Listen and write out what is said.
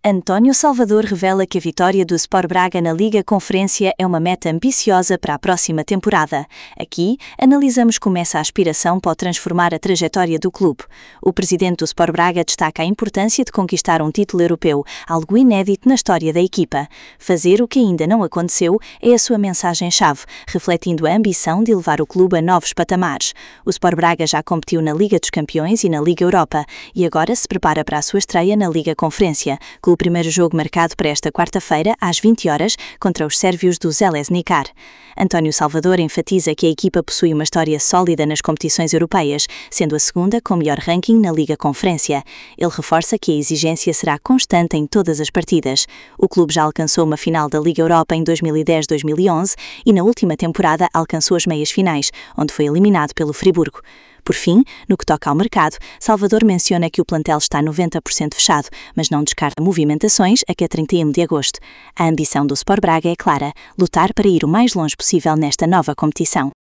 António Salvador revela que a vitória do Sport Braga na Liga Conferência é uma meta ambiciosa para a próxima temporada. Aqui, analisamos como essa aspiração pode transformar a trajetória do clube. O presidente do Sport Braga destaca a importância de conquistar um título europeu, algo inédito na história da equipa. Fazer o que ainda não aconteceu é a sua mensagem-chave, refletindo a ambição de levar o clube a novos patamares. O Sport Braga já competiu na Liga dos Campeões e na Liga Europa, e agora se prepara para a sua estreia na Liga Conferência, com o primeiro jogo marcado para esta quarta-feira, às 20 horas, contra os sérvios do Željezničar. António Salvador enfatiza que a equipa possui uma história sólida nas competições europeias, sendo a segunda com melhor ranking na Liga Conferência. Ele reforça que a exigência será constante em todas as partidas. O clube já alcançou uma final da Liga Europa em 2010-2011 e na última temporada alcançou as meias finais, onde foi eliminado pelo Friburgo. Por fim, no que toca ao mercado, Salvador menciona que o plantel está 90% fechado, mas não descarta movimentações até 31 de agosto. A ambição do Sport Braga é clara: lutar para ir o mais longe possível nesta nova competição.